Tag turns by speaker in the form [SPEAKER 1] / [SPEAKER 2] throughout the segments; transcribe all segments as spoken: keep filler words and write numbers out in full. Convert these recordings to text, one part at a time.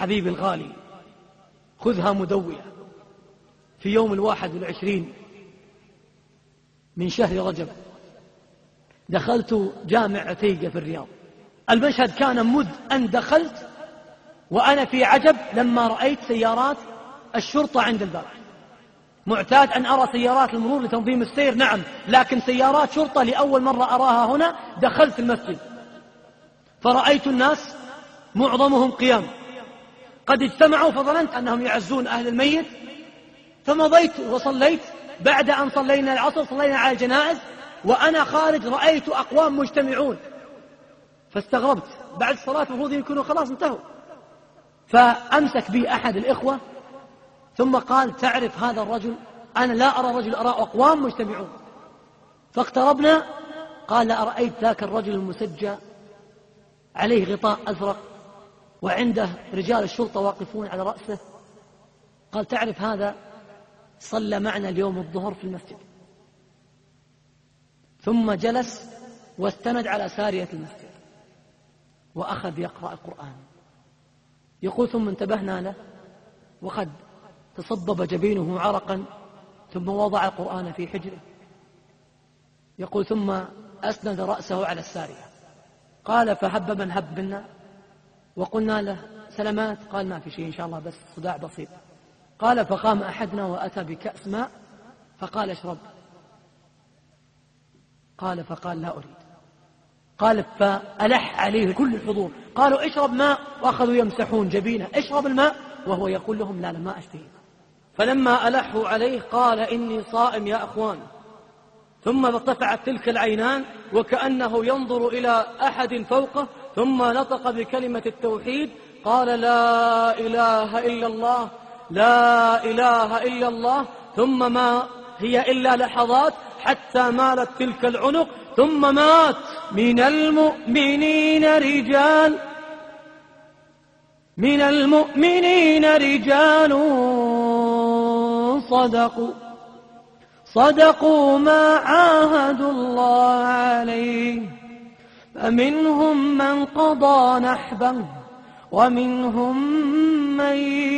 [SPEAKER 1] حبيبي الغالي، خذها مدوية. في يوم الواحد والعشرين من شهر رجب دخلت جامع عتيقة في الرياض. المشهد كان مذ أن دخلت وأنا في عجب لما رأيت سيارات الشرطة عند الباب. معتاد أن أرى سيارات المرور لتنظيم السير، نعم، لكن سيارات شرطة لأول مرة أراها هنا. دخلت المسجد فرأيت الناس معظمهم قيام قد اجتمعوا، فظننت أنهم يعزون أهل الميت، فمضيت وصليت. بعد أن صلينا العصر صلينا على الجنائز، وأنا خارج رأيت أقوام مجتمعون، فاستغربت. بعد الصلاة المفروض يكونوا خلاص انتهوا. فأمسك بي أحد الإخوة ثم قال: تعرف هذا الرجل؟ أنا لا أرى رجل، أرى أقوام مجتمعون. فاقتربنا، قال: أرأيت ذاك الرجل المسجى عليه غطاء أزرق وعنده رجال الشرطة واقفون على رأسه؟ قال: تعرف هذا صلى معنا اليوم الظهر في المسجد. ثم جلس واستند على سارية المسجد وأخذ يقرأ القرآن. يقول: ثم انتبهنا له وقد تصبب جبينه عرقا، ثم وضع القرآن في حجره. يقول: ثم أسند رأسه على السارية. قال: فهب من هب منا، وقلنا له: سلامات؟ قال: ما في شيء إن شاء الله، بس صداع بسيط. قال: فقام أحدنا وأتى بكأس ماء فقال: اشرب. قال: فقال: لا أريد. قال: فألح عليه كل الحضور، قالوا: اشرب ماء، وأخذوا يمسحون جبينه: اشرب الماء، وهو يقول لهم: لا لا ما أشتهي. فلما ألحوا عليه قال: إني صائم يا أخوان. ثم ارتفعت تلك العينان وكأنه ينظر إلى أحد فوقه، ثم نطق بكلمة التوحيد، قال: لا إله إلا الله، لا إله إلا الله. ثم ما هي إلا لحظات حتى مالت تلك العنق، ثم مات. من المؤمنين رجال من المؤمنين رجال صدقوا صدقوا ما عاهدوا الله عليه، فمنهم من قضى نحبه ومنهم من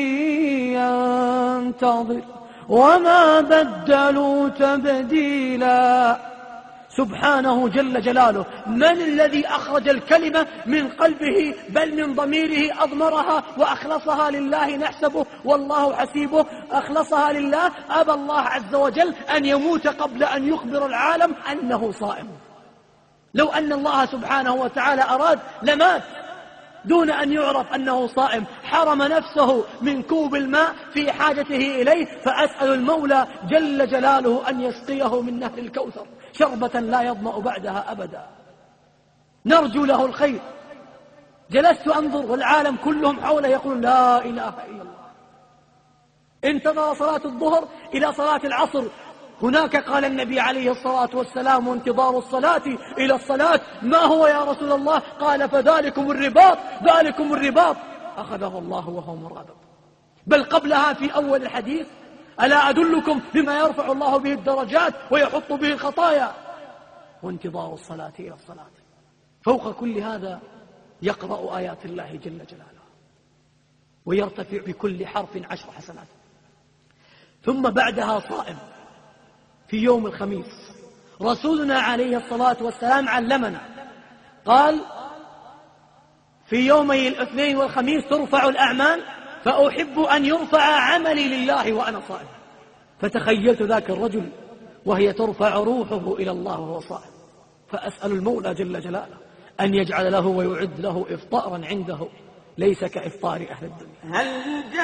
[SPEAKER 1] ينتظر وما بدلوا تبديلا. سبحانه جل جلاله، من الذي أخرج الكلمة من قلبه بل من ضميره، أضمرها وأخلصها لله نحسبه والله حسيبه، أخلصها لله. أبى الله عز وجل أن يموت قبل أن يخبر العالم أنه صائم. لو أن الله سبحانه وتعالى أراد لمات دون أن يعرف أنه صائم، حرم نفسه من كوب الماء في حاجته إليه. فأسأل المولى جل جلاله أن يسقيه من نهر الكوثر شربة لا يظمأ بعدها أبدا، نرجو له الخير. جلست أنظر والعالم كلهم حوله يقول: لا إله إلا الله. انتظر صلاة الظهر إلى صلاة العصر. هناك قال النبي عليه الصلاة والسلام: وانتظار الصلاة إلى الصلاة ما هو يا رسول الله؟ قال: فذلكم الرباط، ذلكم الرباط. أخذه الله وهو مرابط. بل قبلها في أول الحديث: ألا أدلكم بما يرفع الله به الدرجات ويحط به الخطايا؟ وانتظار الصلاة إلى الصلاة. فوق كل هذا يقرأ آيات الله جل جلاله ويرتفع بكل حرف عشر حسنات. ثم بعدها صائم في يوم الخميس. رسولنا عليه الصلاة والسلام علمنا، قال: في يومي الاثنين والخميس ترفع الأعمال، فأحب أن يرفع عملي لله وأنا صائم. فتخيلت ذاك الرجل وهي ترفع روحه إلى الله وهو صائم. فأسأل المولى جل جلاله أن يجعل له ويعد له إفطارا عنده ليس كإفطار أهل الدنيا.
[SPEAKER 2] هل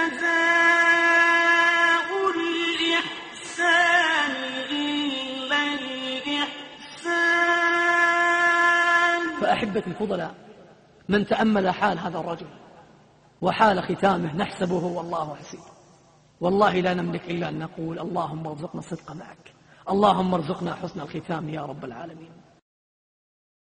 [SPEAKER 2] جزاء الإحسان إلا الإحسان؟
[SPEAKER 1] فأحبة الفضلاء، من تأمل حال هذا الرجل وحال ختامه نحسبه والله حسيب. والله لا نملك إلا أن نقول: اللهم ارزقنا الصدق معك، اللهم ارزقنا حسن الختام يا رب العالمين.